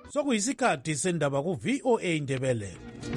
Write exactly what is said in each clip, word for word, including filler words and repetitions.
Sokuyisikhathi sendaba ku V O A Ndebele.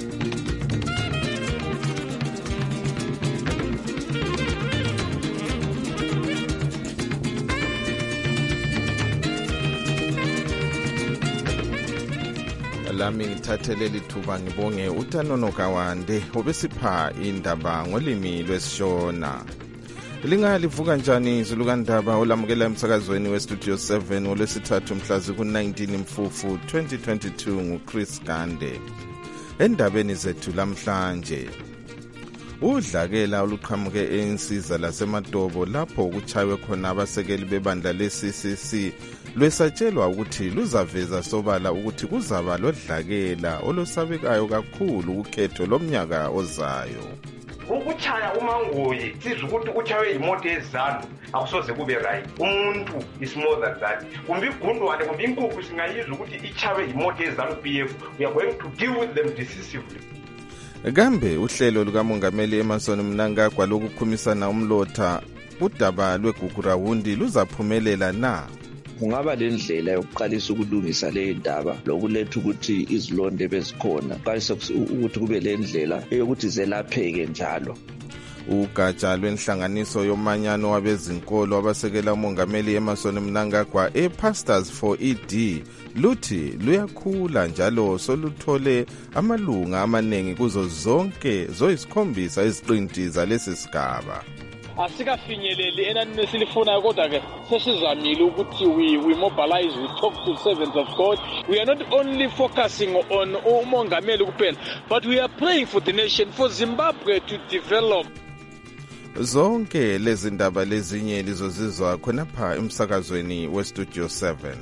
Lami ngithathele lithuba ngibonge uTanono Kawande obesipha indaba ngolimi lwesishona. Lingalivuka njani izulu kandaba olamukela emsakazweni weStudio seven olwesithathu mhlazi ku-nineteen Mfufu twenty twenty-two nguChris Gande. Endabeni zethu lamhlanje, udlakela oluqhamuke ensiza laseMatobo lapho kuchaywe khona abasekeli bebandla le-C C C lwesatshelwa ukuthi luzaveza sobala ukuthi kuzaba lodlakela olosabekayo kakhulu ukhetho lomnyaka ozayo. Ukuchaya umangoyi sizwe ukuthi uchawe imoto ezalo akusoze kube right. Umuntu is more than that. Kumbe igundwane kumbe inkukhu singayizwa ukuthi ichawe imoto ezalo P F, we are going to deal with them decisively. Kambe uhlelo lukamongameli Emmerson Mnangagwa lokukhumisana umlotha udaba lweGugurawundi luzaphumelela na? Kungaba lendlela yokuqalisa ukulungisa le ndaba lokuletha ukuthi izilonde bezikhona qalisa ukuthi kube lendlela eyokuthi zelapheke njalo. Ugatsha lwenhlanganiso yomanyano wabezinkolo abasekela umongameli Emmerson Mnangagwa ePastors for E D luthi luyakhula njalo soluthole amalunga amaningi kuzo zonke zoyisikhombisa iziqinti zalesi sigaba. Asikafinyeleli enani nesilifunayo kodwa ke sesizamile ukuthi we we mobilize, we talk to servants of God. We are not only focusing on umongameli kuphela, but we are praying for the nation, for Zimbabwe to develop. Zonke lezi ndaba lezinye lizozizwa khonapha emsakazweni weStudio seven.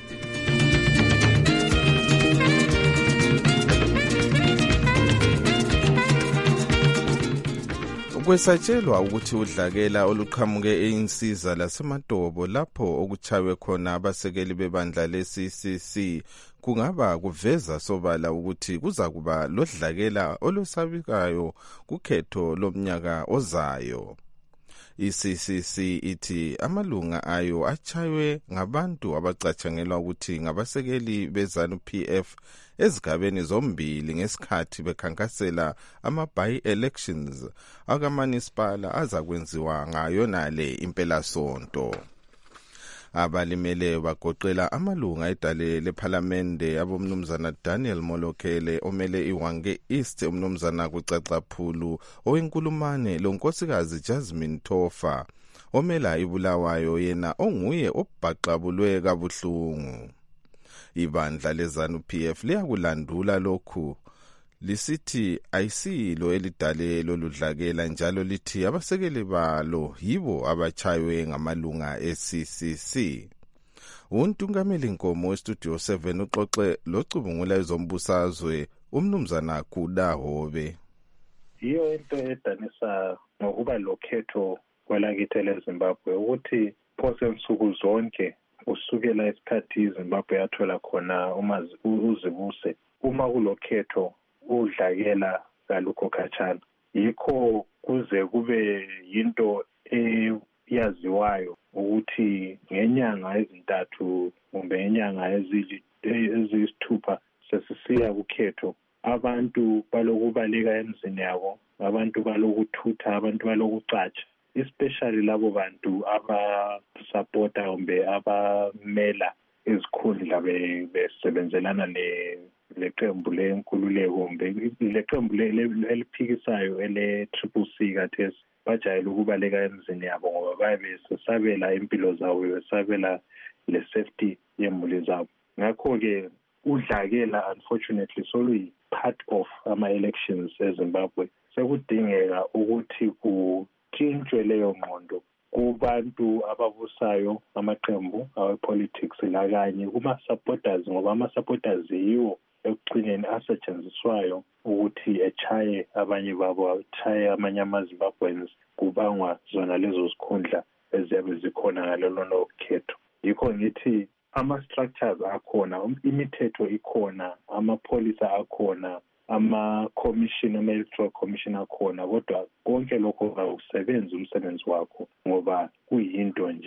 Kwesatshelwa ukuthi udlakela oluqhamuke einsiza laseMatobo lapho okuchaywe khona abasekeli bebandla le-C C C kungaba kuveza sobala ukuthi kuza kuba lodlakela olosabekayo kukhetho lomnyaka ozayo. I-C C C ithi amalunga ayo achaywe ngabantu abacatshangelwa ukuthi ngabasekeli beZANU P F ezigabeni zombili ngesikhathi bekhankasela ama-by-elections akamunisipala azakwenziwa ngayo nale impelasonto. Abalimele bagoqela amalunga edale lephalamende abomnumzana Daniel Molokele omele iWange East, umnumzana kuCacaphulu owenkulumane lonkosikazi Jasmine Tofa omela iBulawayo yena onguye obhaqabulwe kabuhlungu. Ibandla leZANU P F liyakulandula lokhu lisithi ayisilo elidale loludlakela njalo lithi abasekeli balo yibo abachaywe ngamalunga e-C C C. Untungameli Nkomo weStudio seven uxoxe locubungula ezombusazwe umnumzana Kudahobe. Yiyo into edanisa ngokuba lokhetho kwelakithi leZimbabwe ukuthi phose nsuku zonke usukela isikhathi iZimbabwe yathola khona uzibuse uma kulokhetho udlakela kalukho khatshana. Yikho kuze kube yinto eyaziwayo ukuthi ngenyanga ezintathu kumbe ngenyanga eziyisithupha sesisiya kukhetho, abantu balokubaleka emzini yabo, abantu balokuthutha, abantu balokucatsha, especially labo bantu abasupporta kumbe abamela izikhundla besebenzelana le leqembu lenkululeko kumbe leqembu eliphikisayo ele-Triple C kathesi bajayele ukubaleka emzini yabo ngoba bayabe besabela impilo zabo, besabela le-safety yemuli zabo. Ngakho-ke udlakela unfortunately soluyi-part of ama-elections eZimbabwe. Sekudingeka ukuthi kutshintshwe leyo ngqondo kubantu ababusayo amaqembu awe-politics lakanye kuma-supporters ngoba ama-supporters yiwo ekugcineni asetshenziswayo ukuthi echaye abanye babo, achaye amanye amaZimbabweans kubangwa zona lezo zikhundla eziyabe zikhona ngalolo khetho. Yikho ngithi ama-structures akhona, imithetho ikhona, amapholisa akhona, ama-commission, ama-electoral commission akhona, kodwa konke lokho akusebenzi umsebenzi wakho ngoba kuyinto nje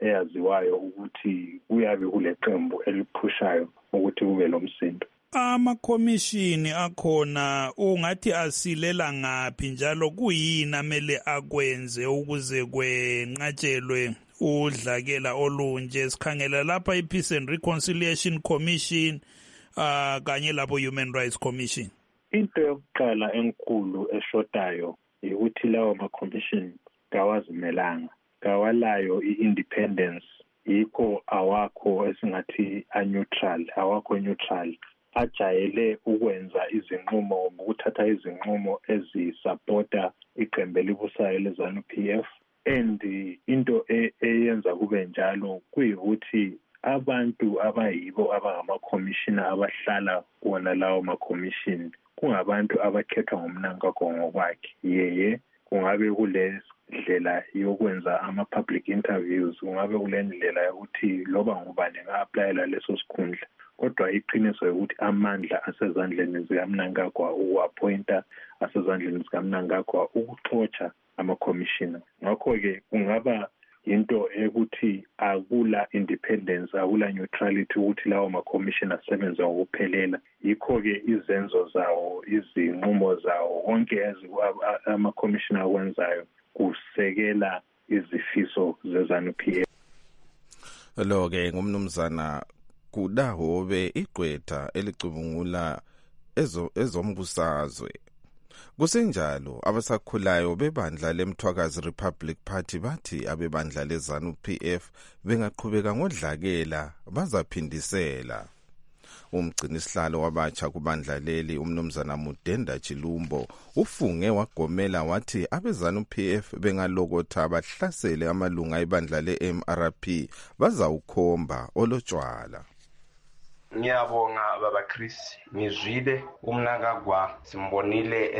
eyaziwayo ukuthi kuyabe kule qembu eliphushayo ukuthi kube lomsindo. Amakhomishini akhona ungathi asilela ngaphi njalo kuyini amele akwenze ukuze kwenqatshelwe udlakela olunje? Sikhangela lapha i-Peace and Reconciliation Commission uh, kanye labo Human Rights Commission. Into yokuqala enkulu eshotayo ukuthi lawo ma-commission kawazimelanga, kawalayo i-independence, yikho awakho esingathi a-neutral, awakho neutral. Ajayele ukwenza izinqumo ngokuthatha izinqumo ezisupporta iqembu elibusayo leZANU-P F, and into eyenza kube njalo kuyikuthi abantu abayibo abangama-commissioner abahlala kuwona lawo ma-commission kungabantu abakhethwa ngumnankakho ngokwakhe. Yeye kungabe kule ndlela yokwenza ama-public interviews, kungabe kule ndlela yokuthi loba ngubani nga-aplayela leso sikhundla, kodwa iqiniso ukuthi amandla asezandleni zikaMnangagwa uku-appointa, asezandleni zikaMnangagwa ukuxotsha ama-commissioner. Ngakho-ke kungaba into ekuthi akula independence, akula neutrality ukuthi lawo ma-commissioner asebenze ngokuphelela. Yikho-ke izenzo zawo, izinqumo zawo, konke ama-commissioner akwenzayo kusekela izifiso zeZANU-P F. Lo-ke ngumnumzana Kudahobe igqwetha elicubungula ezo ezombusazwe. Kusenjalo abasakhulayo bebandla leMthwakazi Republic Party bathi abebandla leZANU-P F bengaqhubeka ngodlakela bazaphindisela. Umgcini sihlalo wabatsha kubandla leli umnumzana Mudenda Chilumbo ufunge wagomela wathi abeZANU-P F bengalokotha bahlasele amalunga ebandla le-M R P bazawukhomba olotshwala. Ngiyabonga baba Chris, ngizwile uMnangagwa simbonile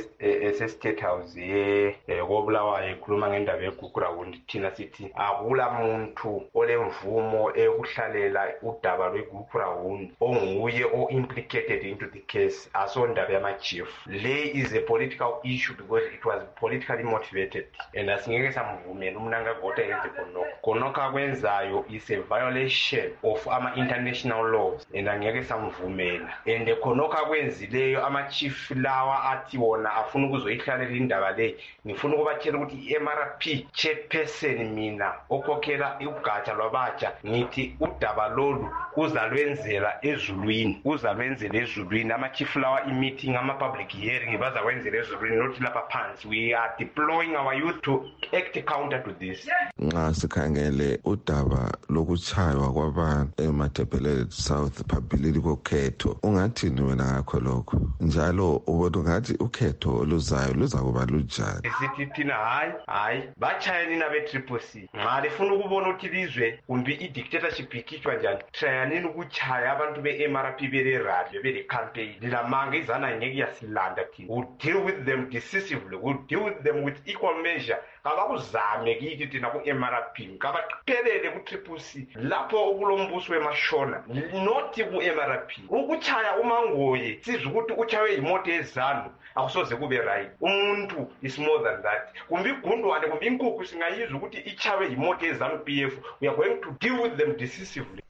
ese State House ye kobulawayo ekhuluma ngendaba yeGugurawundi. Thina sithi akula muntu olemvumo ekuhlalela udaba lweGugurawundi onguye o implicated into the case asondaba yama-chief. Le is a political issue because it was politically motivated, and asingeke samvumela uMnangagwa yenze khonokho. Khonokho akwenzayo is a violation of ama international laws, and angeke samvumela. And khonokho akwenzileyo ama-chief lawa athi wona afuna ukuzoyihlalela indaba le, ngifuna ukubatshela ukuthi i-M R P chairperson mina okhokhela ugatsha lwabatsha ngithi udaba lolu uzalwenzela ezulwini, uzalwenzela ezulwini. Ama-chief lawa i-meeting, ama-public hearing bazakwenzela ezulwini, not lapha phansi. We are deploying our youth to act counter to this. Nxa sikhangele udaba lokuchaywa kwabantu eMatebele South phambili kokhetho, ungathini wena ngakho lokho? Njalo ubona ungathi ukhetho oluzayo luzakuba lunjani? Sithi thina hayi hayi bachayani nabe triple C nxa lifuna ukubona ukuthi lizwe kumbi i-dictatorship ikhitshwa njani, trayanini ukuchaya abantu be-M R P bele radio bele campaign. Lilamanga izana ngeke yasilanda thina. We'll deal with them decisively, we'll deal with them with equal measure. Kabakuzame kithi thina ku-M R P, kabaqhelele ku-Triple C lapho okulombuso wemashona, not ku-M R P. Ukuchaya uMangoye sizwe ukuthi uchawe imoto yeZANU akusoze kube right. Umuntu is more than that. Kumbi igundwane kumbi inkukhu singayizwa ukuthi ichawe imoto yeZANU-P F. We are going to deal with them decisively.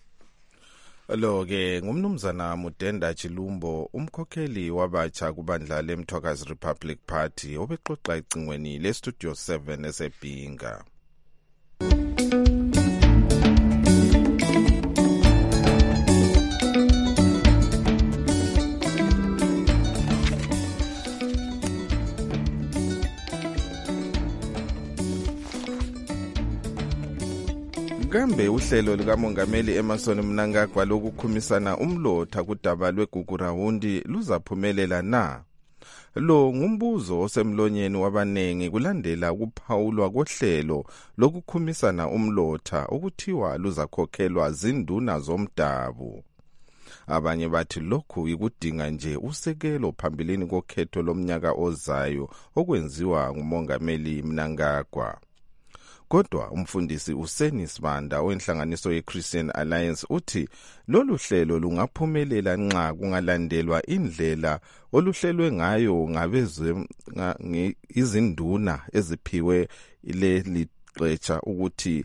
Lo-ke ngumnumzana Mudenda Chilumbo, umkhokheli wabatsha kubandla leMthwakazi Republic Party obexoxa icingweni leStudio seven eseBhinga. Kambe uhlelo likamongameli Emmerson Mnangagwa lokukhumisana umlotha kudaba lweGugurawundi luzaphumelela na? Lo ngumbuzo osemlonyeni wabanengi kulandela ukuphawulwa kohlelo lokukhumisana umlotha okuthiwa luzakhokhelwa zinduna zomdabu. Abanye bathi lokhu ikudinga nje usekelo phambilini kokhetho lomnyaka ozayo okwenziwa ngumongameli Mnangagwa. Kodwa umfundisi uSeni Sibanda wenhlanganiso ye-Christian Alliance uthi lolu hlelo lungaphumelela nxa kungalandelwa indlela oluhlelwe ngayo ngabezwe izinduna eziphiwe leli beqeqetsha ukuthi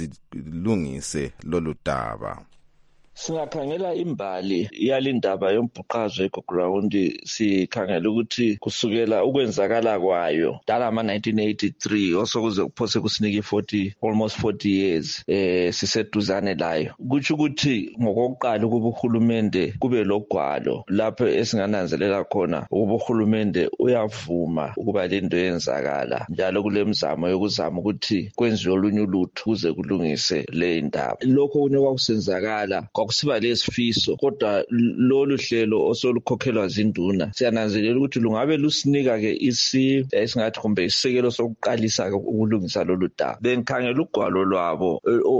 zilungise lolu daba. Singakhangela imbali yalindaba yombhuqazwe eGoground sikhangela ukuthi kusukela ukwenzakala kwayo dala ama nineteen eighty-three osokuze kuphose kusinike forty almost forty years eh siseduzane layo kuthi ukuthi ngokokuqala ukuba uhulumende kube logwalo lapho esingananzelela khona ukuba uhulumende uyavuma ukuba lento yenzakala njalo kulemizamo yokuzama ukuthi kwenziwe olunye ulutho kuze kulungise le ndaba lokho kunye kwakusenzakala kusiba lesifiso kodwa lolu hlelo osolukhokhelwa zinduna siyananzelela ukuthi lungabe lusinika ke isi esingathi kumbe isekelo sokuqalisa ukulungisa lolu daba bengikhangela ugwalo lwabo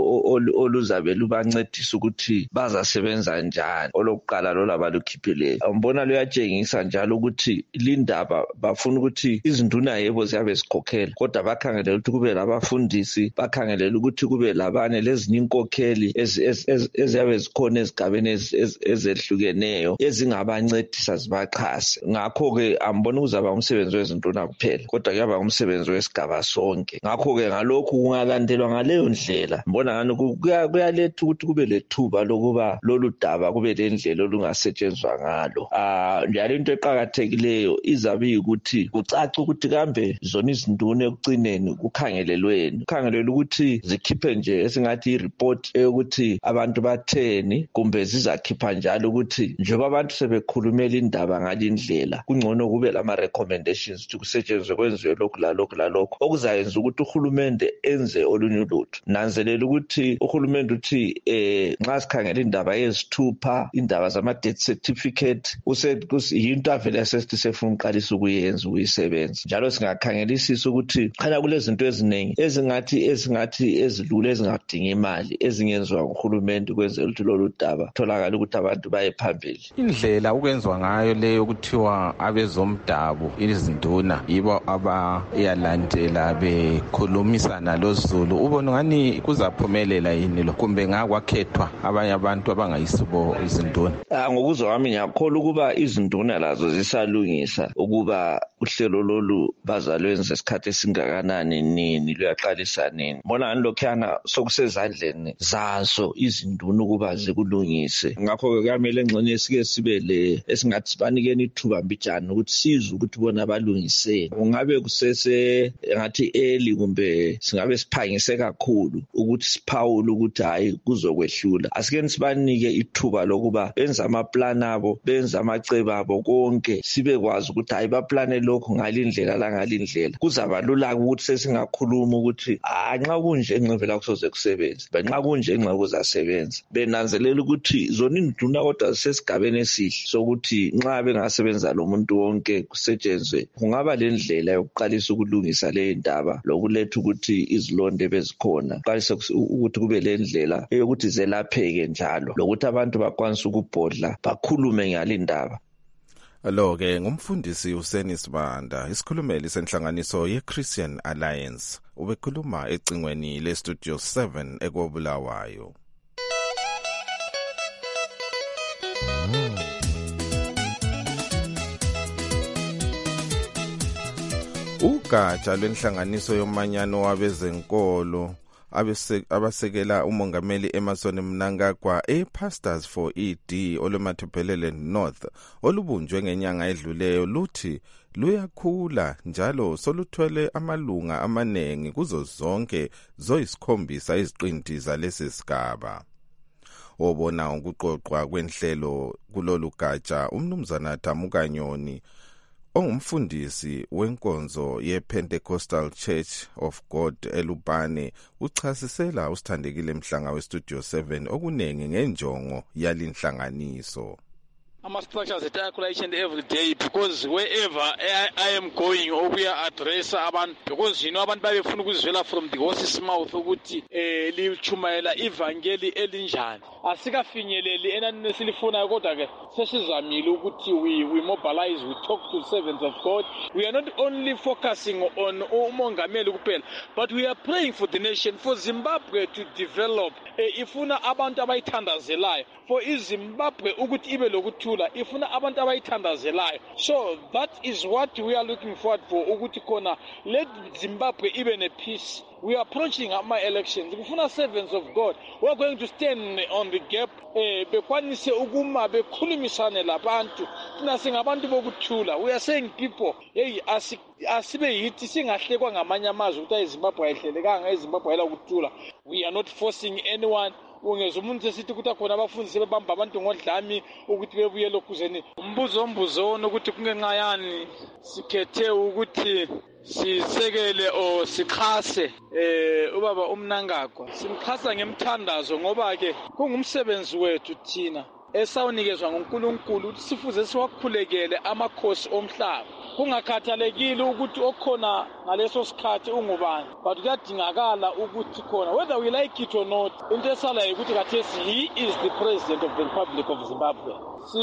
oluzabe lubancedisa ukuthi bazasebenza njani olokuqala lo labalukhiphile ngibona luyatshengisa njalo ukuthi lindaba bafuna ukuthi izinduna yebo ziyabe zikhokhela kodwa bakhangelela ukuthi kube labafundisi bakhangelela ukuthi kube labane lezinye inkokheli eziyabe khona ezigabeni ezehlukeneyo ezingabancedisa zibaxhase ngakho ke ambona uzaba umsebenzi wezintuna kuphela kodwa kuyaba umsebenzi wesigaba sonke ngakho ke ngalokho kungalandelwa ngaleyo ndlela mbona ngani kuyaletha ukuthi kube lethuba lokuba lolu daba kube lendlela olungasetshenzwa ngalo ah njalo into eqhakathekileyo izabe ukuthi kucaca ukuthi kambe zona izinduna ekucineni kukhangelelweni kukhangelelwe ukuthi zikhiphe nje esingathi i-report ukuthi abantu batheni kumbe zizakhipha njalo ukuthi njengoba abantu sebekhulumela indaba ngalindlela kungcono kube lama recommendations ukuthi kusetshenzwe kwenziwe lokhu la lokhu la lokho okuzayenza ukuthi uhulumende enze olunye ulutho nanzelela ukuthi uhulumende uthi eh nxa sikhangela indaba yezithupha indaba zama death certificate useyinto avele sesithi sefuna uqalisa ukuyenza uyisebenza njalo singakhangelisisa ukuthi khona kulezinto eziningi ezingathi ezingathi ezilule ezingadinga imali ezingenziwa nguhulumende kwenzela ukuthi lolu daba tholakala ukuthi abantu baye phambili indlela ukwenziwa ngayo leyo kuthiwa abezomdabu izinduna yibo abayalandela bekhulumisana loZulu ubona ngani kuzaphumelela yini lo kumbe ngakwakhethwa abanye abantu abangayisibo izinduna ah ngokuzwa kwami ngiyakholwa ukuba izinduna lazo zisalungisa ukuba uhlelo lolu bazalwenza isikhathi esingakanani nini luyaqalisa nini bona ngani lokhana sokusezandleni zazo izinduna ukuba zikulungise ngakho ke kuyamele engxenye esike sibe le esingathi sibanikeni ithuba mbijana ukuthi sizwe ukuthi bona balungiseni ungabe kusese ngathi early kumbe singabe siphangise kakhulu ukuthi siphawule ukuthi hayi kuzokwehlula asikeni sibanike ithuba lokuba benza ama plan abo benza amacebo abo konke sibe kwazi ukuthi hayi ba plane lokho ngalindlela la ngalindlela kuzaba lula ukuthi sesingakhuluma ukuthi anxa kunje engcevela kusoze kusebenza benxa kunje engxa kuzasebenza benanzelela ukuthi zona induna kodwa zisesigabeni esihle sokuthi nxa bengasebenza lo muntu wonke kusetshenzwe kungaba lendlela yokuqalisa ukulungisa le ndaba lokuletha ukuthi izilonde bezikhona qalisa ukuthi kube lendlela eyokuthi zelapheke njalo lokuthi abantu bakwanisa ukubhodla bakhulume ngalindaba lo ke ngumfundisi uSeni Sibanda isikhulumeli senhlanganiso yeChristian Alliance ubekhuluma ecingweni le Studio seven ekobulawayo ugatsha lwenhlanganiso yomanyano wabezenkolo abasekela umongameli Emmerson Mnangagwa ePastors for E D olumathuphelele North olubunjwe ngenyanga edluleyo luthi luyakhula njalo soluthwele amalunga amanengi kuzo zonke zoyisikhombisa iziqinti zalesi sigaba obona ukuqoqwa kwenhlelo kulolu gatsha umnumzana Damukanyoni ongumfundisi wenkonzo ye-Pentecostal Church of God eLupane uchasisela usithandekile Mhlanga we-Studio seven okunengi ngenjongo yalinhlanganiso. Ama-structures etayakhula each and every day because wherever I, I am going we are address abantu because you know abantu babefuna ukuzwela from the horse's mouth ukuthi eh lichumayela ivangeli elinjani asikafinyeleli enani silifuna kodwa ke sesizamile ukuthi we we mobilize we talk to servants of God we are not only focusing on umongameli kuphela but we are praying for the nation for Zimbabwe to develop eh, ifuna abantu abayithandazelayo for iZimbabwe ukuthi ibe lokuthi yokuthula ifuna abantu abayithandazelayo. So that is what we are looking forward for, ukuthi khona let Zimbabwe even a peace. We are approaching my elections. Kufuna servants of God. We are going to stand on the gap. Bekwanise ukuma bekhulumisane labantu. Thina singabantu bokuthula. We are saying people, hey, asibe yithi singahlekwa ngamanye amazwe ukuthi eZimbabwe ayihlelekanga eZimbabwe ayela ukuthula. We are not forcing anyone. Ungeza umuntu esithi ukuthi akhona abafundisi bebamba abantu ngodlami ukuthi bebuye lokhuzeni. Umbuzo ombuzo ukuthi kungenxa yani sikhethe ukuthi sisekele o sikhase eh ubaba uMnangagwa. Simkhasa ngemthandazo ngoba ke kungumsebenzi wethu thina esawunikezwa ngoNkulunkulu ukuthi sifuze siwakhulekele amakhosi omhlaba. Kungakhathalekile ukuthi okhona ngaleso sikhathi ungubani, but kuyadingakala ukuthi khona whether we like it or not, into esalayo ukuthi kathesi he is the president of the Republic of Zimbabwe. Si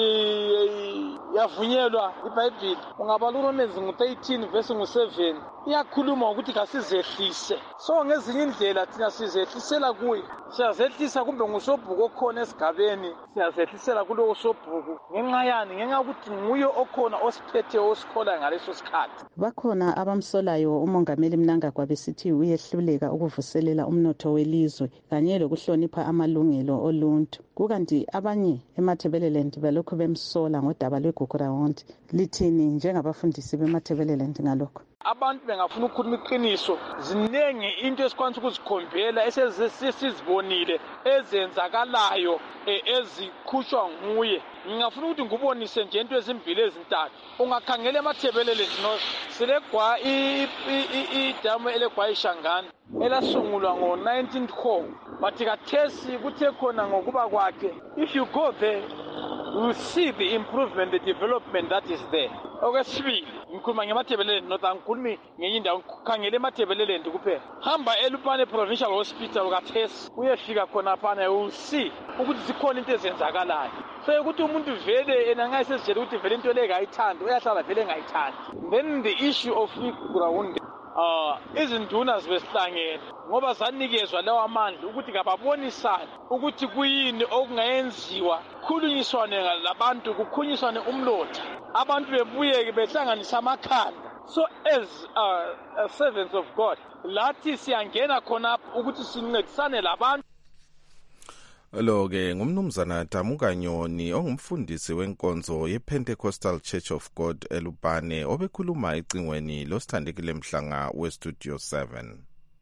yavunyelwa iBhayibheli ungabala uRomans thirteen verse seven iyakhuluma ukuthi kasizehlise. So ngezinye indlela thina sizehlisela kuye, siyazehlisa kumbe ngusobhuku okhona esigabeni, siyazehlisela kulowo sobhuku ngenxa yani, ngenxa ukuthi nguye okhona osiphethe osikhola ngaleso sikhathi. Bakhona abamsolayo uMongameli Mnangagwa besithi uyehluleka ukuvuselela umnotho welizwe kanye lokuhlonipha amalungelo oluntu. Kukanti abanye eMatabeleland balokhu bemsola ngodaba lweGugurawundi. Lithini njengabafundisi beMatabeleland ngalokho? Abantu bengafuna ukukhuluma iqiniso, zinengi into esikwanisa ukuzikhombela esesizibonile ezenzakalayo ezikhushwa nguye. Ngingafuna ukuthi ngubonise nje into ezimbili ezintathu. Ungakhangela eMatabeleland North silegwa idamu elegwa iShangana elasungulwa ngo nineteen core, but kathesi kuthe khona ngokuba kwakhe, if you go there you will see the improvement, the development that is there. Okwesibili ngikhuluma ngeMatabeleland North, angikhulumi ngenye indawo, khangela eMatabeleland kuphela. Hamba eLupane Provincial Hospital kathesi uyefika khona phana you will see ukuthi zikhona into ezenzakalayo. So ukuthi umuntu vele ena ngayisezitshela ukuthi vele into le ngayithanda uyahlala vele ngayithanda. Then the issue of iGugurawundi, ah izinduna zibesihlangene ngoba zanikezwa lawo amandla ukuthi kababonisane ukuthi kuyini okungayenziwa, khulunyiswane labantu, kukhunyiswane umlotha, abantu bebuye behlanganisa amakhanda. So as uh, servants of God lathi siyangena khona ukuthi sincedisane labantu. Lo ke ngumnumzana Damuka Nyoni ongumfundisi wenkonzo yePentecostal Church of God eLupane obekhuluma ecingweni losithandekile mhlanga weStudio seven.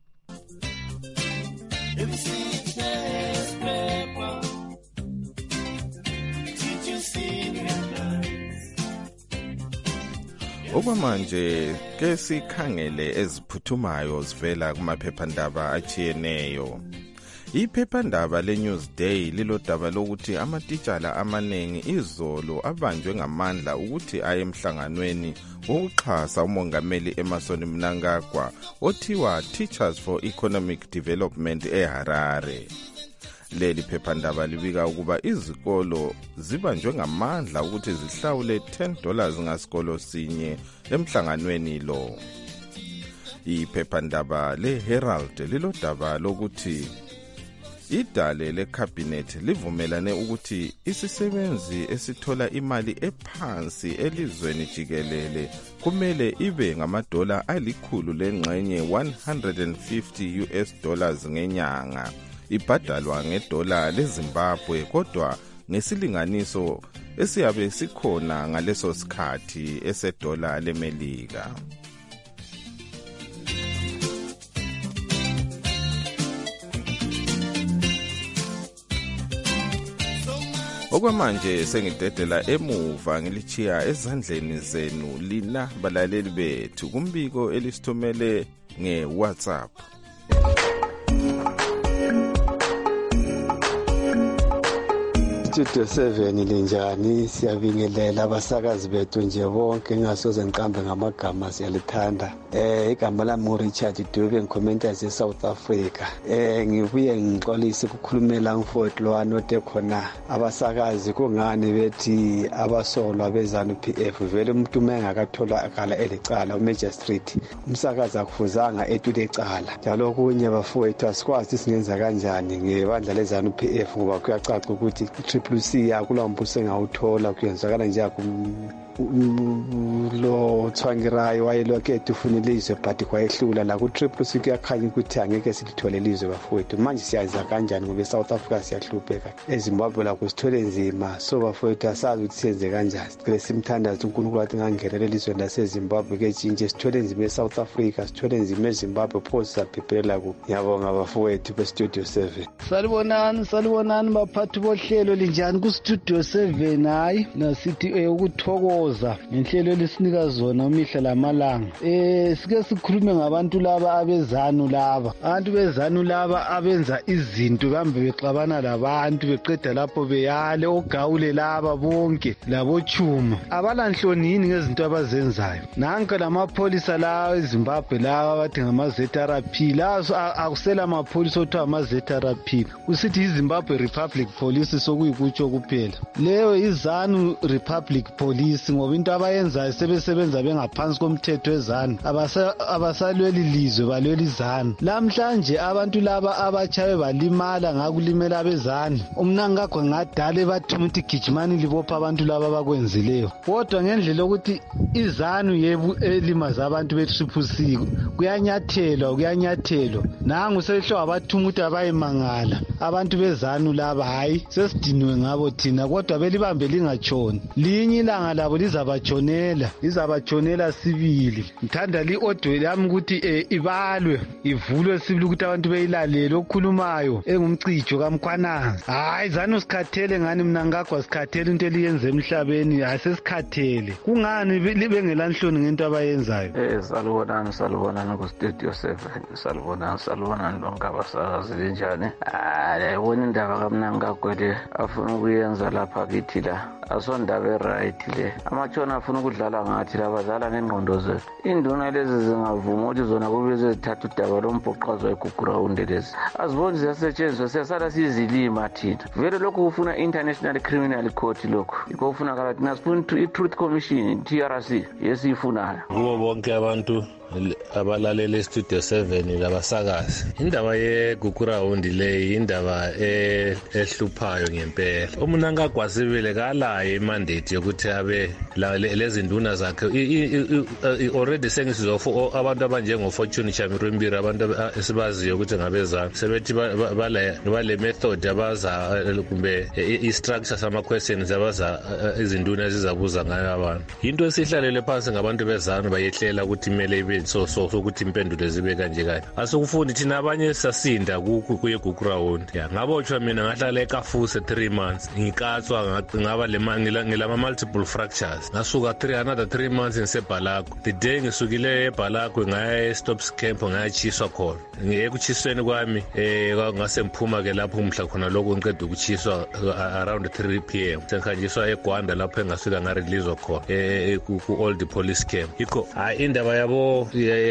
Okwamanje ke sikhangele eziphuthumayo zivela kumaphephandaba achiyeneyo. Iphephandaba leNewsday lilodaba lokuthi amatitshala amanengi izolo abanjwe ngamandla ukuthi aye emhlanganweni wokuxhasa uMongameli Emmerson Mnangagwa othiwa Teachers for Economic Development eHarare. Leli phephandaba libika ukuba izikolo zibanjwe ngamandla ukuthi zihlawule ten dollars ngasikolo sinye emhlanganweni lo. Iphephandaba leHerald lilodaba lokuthi idale lecabinet livumelane ukuthi isisebenzi esithola imali ephansi elizweni jikelele kumele ibe ngamadola alikhulu lengxenye one hundred fifty U S dollars ngenyanga, ibhadalwa ngedola leZimbabwe kodwa ngesilinganiso esiyabe sikhona ngaleso sikhathi esedola leMelika. Okwamanje sengidedela emuva ngilichiya ezandleni zenu lina balaleli bethu kumbiko elisithumele ngeWhatsApp. Studio seven linjani, siyabingelela abasakazi bethu nje bonke, ngasoze ngiqambe ngamagama, siyalithanda. Eh igama lami Richard Dube, ngikhomenta eSouth Africa. Eh ngibuye ngixolise ukukhulumela ngifowethu lo anote khona abasakazi kungani bethi abasolwa bezanu P F vele umuntu mengakathola akala elicala uMagistrate umsakazi akufuzanga etule ecala. Njalo kunye bafowethu asikwazi singenza kanjani ngebandla lezanu P F ngoba kuyacaca ukuthi triple C akula mbuso engawuthola kuyenzakala nje lo Thwangirayo wayelokhethe ufuna ilizwe but kwayehlula la ku triple C kuyakhanya ukuthi angeke silithole ilizwe bafowethu. Manje siyaza kanjani ngoba eSouth Africa siyahlupheka, eZimbabwe la kusithole nzima, so bafowethu asazi ukuthi senze kanjani. Sicela simthandaze uNkulunkulu wathi ngangenela ilizwe laseZimbabwe ke jinje sithole nzima eSouth Africa, sithole nzima eZimbabwe phosi saphephelela ku. Ngiyabonga bafowethu be Studio seven. Salibonani salibonani baphathi bohlelo linjani ku Studio seven. Hayi na sithi ukuthokoza ngenhlelo elisinika zona umihla lamalanga. Eh sike sikhulume ngabantu laba abezanu laba. Abantu bezanu laba abenza izinto kambe bexabana labantu beqeda lapho beyale ogawule laba bonke labo chuma. Abalanhlonini ngezinto abazenzayo. Nanka lamapholisa lawa eZimbabwe lawa bathi ngama Z R P lazo akusela amapholisa othiwa ama Z R P. Kusithi iZimbabwe Republic Police sokuyikutsho kuphela. Leyo izanu Republic Police ngoba into abayenzayo sebesebenza bengaphansi komthetho wezanu. Abasalweli lizwe balweli izanu. Lamhlanje abantu laba abachawe balimala ngakulimela abezanu. Umnankakho ngadale bathi ukuthi gijimani libopha abantu laba bakwenzileyo. Kodwa ngendlela ukuthi izanu yebu elimaza abantu beTriple C kuyanyathelwa kuyanyathelwa. Nangu sehlo abathuma ukuthi abayimangala. Abantu bezanu laba hayi sesidiniwe ngabo thina kodwa belibambe lingachoni. Linye ilanga labo lizabatshonela lizabatshonela sibili. Ngithanda li audio yami ukuthi eh, ibalwe ivulwe sibili ukuthi abantu beyilalele okukhulumayo engumcijo kaMkhwana. Hayi zanu sikhathele ngani mina ngakho sikhathele into eliyenze emhlabeni asesikhathele. Kungani libengelanhloni ngento abayenzayo? Eh salibonani salibonani ku Studio seven. Salibonani salibonani bonke abasakazi linjani? Ah yabona indaba kaMnangagwa le afuna ukuyenza lapha kithi la. Asondaba right le. Amachona afuna ukudlala ngathi labadlala nengqondo zethu. Induna lezi zingavuma ukuthi zona kube zithatha udaba lombhoqazo eGugurawund lezi. Aziboni ziyasetshenziswa siyasala sizilima thina. Vele lokho kufuna International Criminal Court lokho. Iko ufuna kala thina sifuna i-Truth Commission T R C yesifunayo. Kubo bonke abantu abalalele Studio seven labasakazi. Indaba yeGugurawund le indaba ehluphayo ngempela. Umnankagwa sibele kalaye imandate yokuthi abe lezi nduna zakhe already sengisizwa abantu abanjengo Fortune Chamirimbiri abantu esibaziyo ukuthi ngabezana sebethi bale bale method abaza kumbe i-structure sama questions abaza izinduna ezizabuza ngayo abantu. Into esihlalele phansi ngabantu bezana bayehlela ukuthi imele ibe so so ukuthi impendulo zibe kanje kanje. Asukufunda thina abanye sasinda kuye Gugurawund. Ya ngabotshwa mina ngahlala eKafuse three months. Ngikatswa ngaba le mangila ngilama multiple fractures. Ngasuka three another three months eSebalakwe. The day ngisukile eBalakwe ngaya stops camp ngayachiswa khona. Ngiyekuchisweni kwami eh ngase mphuma ke lapho umhla khona lokho ngiqeda ukuchiswa around three p m. Senkanjiswa eGwanda lapho engasuka nga release khona eh ku old police camp. Ikho hayi indaba yabo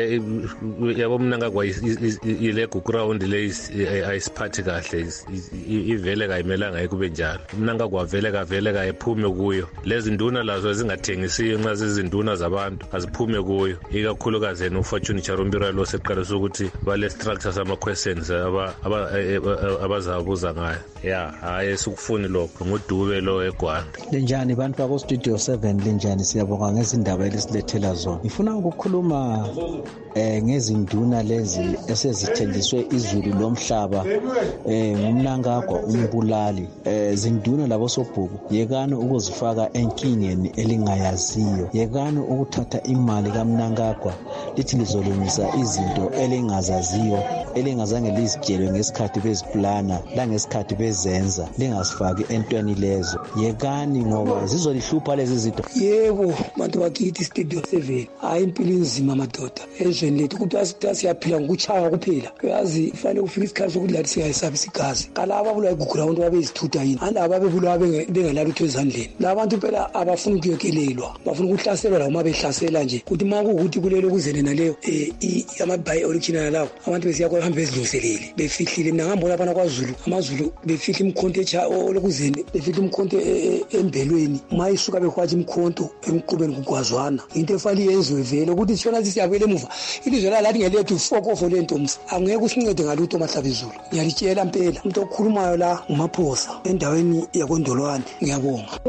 yabo Mnangagwa ile Gugurawund le ayisiphathi kahle ivele kayimelanga ekube njalo. Mnangagwa vele kavele kayephume kuyo. Lezi nduna lazo ezingathengisiyo nxa zizinduna zabantu aziphume kuyo. Ikakhulukazi no Fortune Chamirimbiri lo seqala ukuthi bale structure sama questions aba abazabuza ngayo. Yeah hayi sikufuni lokho ngudube lo eGwanda. Linjani bantu bako Studio seven linjani siyabonga ngezindaba elisilethela zona. Ngifuna ukukhuluma eh ngezinduna lezi esezithenjiswe izulu lomhlaba eh ngumnankagwa umbulali eh zinduna labo sobhuku yekani ukuzifaka enkingeni elingayaziyo yekani ukuthatha imali kaMnangagwa lithi lizolungisa izinto elingazaziyo elingazange lizijelwe ngesikhathi beziplana la ngesikhathi bezenza lingasifaki entweni lezo yekani ngoba zizolihlupha lezi zinto. Yebo bantu bakithi Studio seven hayi impilo inzima madoda ezweni lethu ukuthi asiyaphila ngokuchaya kuphela uyazi fanele kufika isikhathi sokuthi lathi siyayisabi sigazi kalaba abulawa eGugurawund babezithutha yini alaba abebulawa bengalala utho ezandleni labantu phela abafuna ukuyokelelwa bafuna ukuhlaselwa lawo mabehlasela nje ukuthi maku ukuthi kulelo kuzelena leyo eh amabhayi original lawo abantu besiyakho hamba ezilungiselele befihlile mina ngambona abana kwaZulu amaZulu befihla imkhonto echa olokuzeni befihla imkhonto embelweni mayisuka behwathi imkhonto emqubeni kugwazwana into efali yenzwe vele ukuthi sona sisiyabe siyabuyela emuva ilizwe lalathi ngelethu fokofo lentomsi angeke usincede ngalutho mahlabezulu ngiyalitshela mpela umuntu okhulumayo la ngumaphosa endaweni yakondolwane ngiyabonga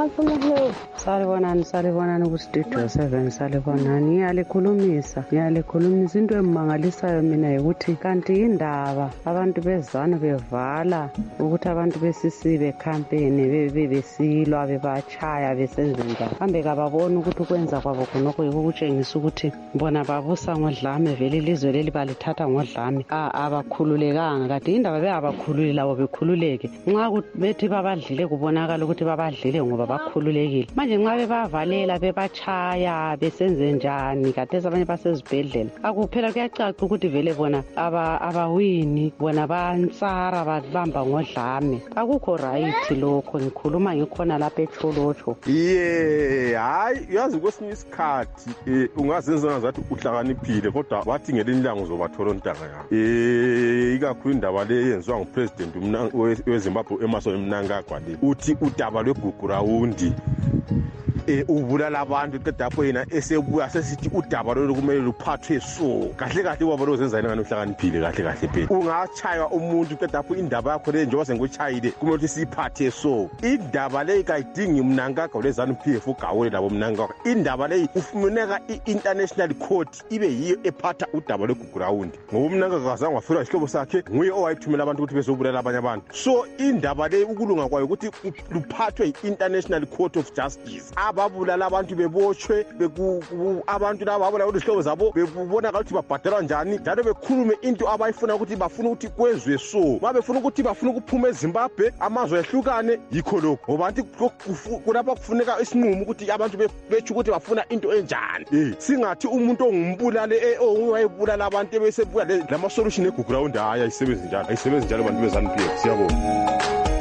salibonani salibonani kustudio seven salibonani ngiyalikhulumisa ngiyalikhulumisa into emangalisayo mina ukuthi kanti indaba abantu bezana bevala ukuthi abantu besisi becampaign bebe besilwa bebachaya besenza njani kambe kababona ukuthi ukwenza kwabo khonokho yikutshengisa ukuthi bona babusa ngodlame vele ilizwe leli balithatha ngodlame abakhululekanga kade indaba beyabakhulule labo bekhululeke nxa bethi babadlile kubonakala ukuthi babadlile ngoba bakhululekile manje nxa bebavalela bebachaya besenze njani kade abanye basezibhedlela akuphela kuyacaca ukuthi vele bona abawini bona bansara babamba ngodlame akukho right lokho ngikhuluma ngikhona lapha eCholocho ye hayi yazi kwesinye isikhathi ungazenza ngazathi uhlakaniphile kodwa wathi ngelinye ilanga uzobathola ontanga yakho eh ikakhulu indaba le yenziwa ngupresident weZimbabwe Emmerson Mnangagwa le uthi udaba lwegugu rawundi eh ubulala abantu qedapho yena esebuya sesithi udaba lo kumele luphathwe so kahle kahle kwabo lozenza ngani uhlakaniphile kahle kahle phela ungachaywa umuntu qedapho indaba yakho le njengoba sengochayile kumele ukuthi siphathe so indaba le kayidingi Mnangagwa lezanu P F ugawule labo Mnangagwa indaba le ufuneka iinternational court ibe yiyo ephatha udaba lwegugu rawundi ngoba Mnangagwa azange wafika isihlobo sakhe nguye owayithumela abantu ukuthi bezobulala abanye abantu so indaba le ukulunga kwayo ukuthi luphathwe i-International Court of Justice ababulala abantu bebotshwe abantu laba ababulala izihlobo zabo bebona ukuthi babhadalwa njani njalo bekhulume into abayifuna ukuthi bafuna ukuthi kwezwe so babefuna ukuthi bafuna ukuphuma eZimbabwe amazwe ehlukane yikho lokho ngoba anti kulapha kufuneka isinqumo ukuthi abantu bethi ukuthi bafuna into enjani eh singathi umuntu ongumbulale owayebulala abantu besebuya lama solution egugu rawundi haya isebenza njalo ayisebenza njalo abantu bezanu P F siyabonga.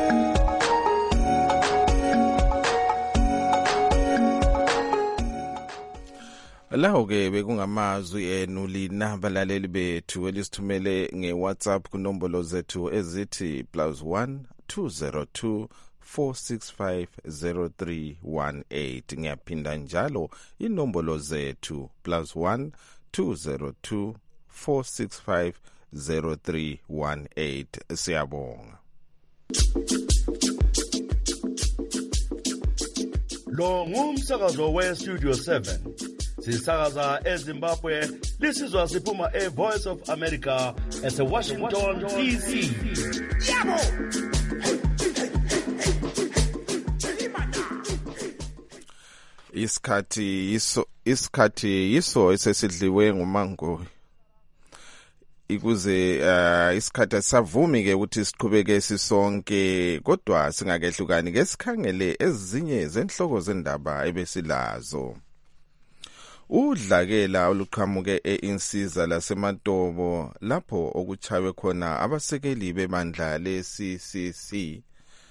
Laho ke bekungamazwi enu lina balaleli bethu elisithumele ngeWhatsApp kunombolo zethu ezithi plus one two zero two four six five zero three one eight ngiyaphinda njalo inombolo zethu plus one two zero two four six five zero three one eight siyabonga. Lo ngumsakazo we Studio seven sisakaza eZimbabwe lisizwa siphuma e Voice of America ese Washington D C. Yabo isikhathi yiso isikhathi yiso esesidliwe ngumango ikuze uh, isikhathi asavumi ke ukuthi siqhubeke sisonke kodwa singakehlukani ke sikhangele ezinye zenhloko zendaba ebesilazo. Udlakela oluqhamuke eInsiza laseMantobo lapho okuchawe khona abasekeli bebandla le-C C C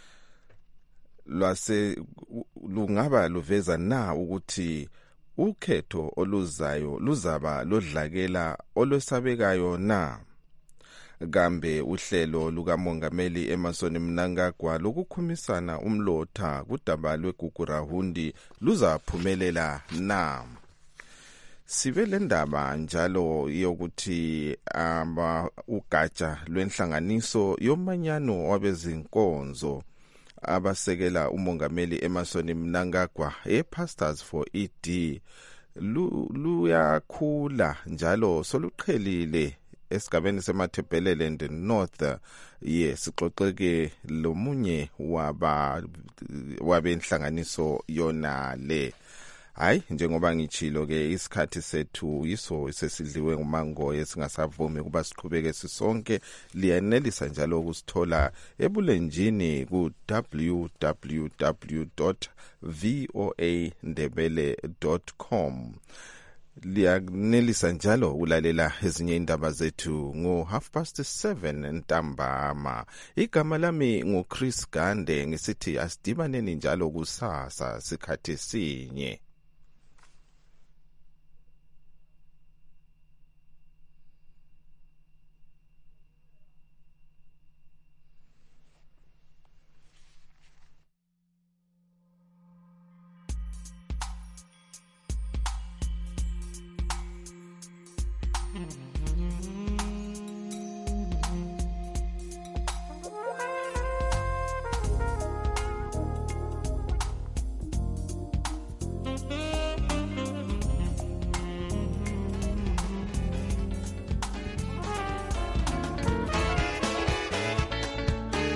lwase lungaba luveza na ukuthi ukhetho oluzayo luzaba lodlakela olwesabekayo na kambe uhlelo lukamongameli Emmerson Mnangagwa lokukhumisana umlotha kudaba lwegugu rawundi luzaphumelela na. Sibe le ndaba njalo yokuthi aba ugatsha lwenhlanganiso yomanyano wabezinkonzo abasekela umongameli Emmerson Mnangagwa ePastors for E D luyakhula njalo soluqhelile esigabeni seMathebeleland North yesixoxeke lomunye waba wabenhlanganiso yona le. Hayi njengoba ngichilo ke isikhathi sethu yiso sesidliwe ngumango yesingasavumi kuba siqhubeke sisonke liyanelisa njalo ukusithola ebulenjini ku w w w dot voa ndebele dot com. Liyanelisa njalo ulalela ezinye indaba zethu ngo half past seven ntambama. Igama lami nguChris Gande ngisithi asidibaneni njalo kusasa sikhathi sinye.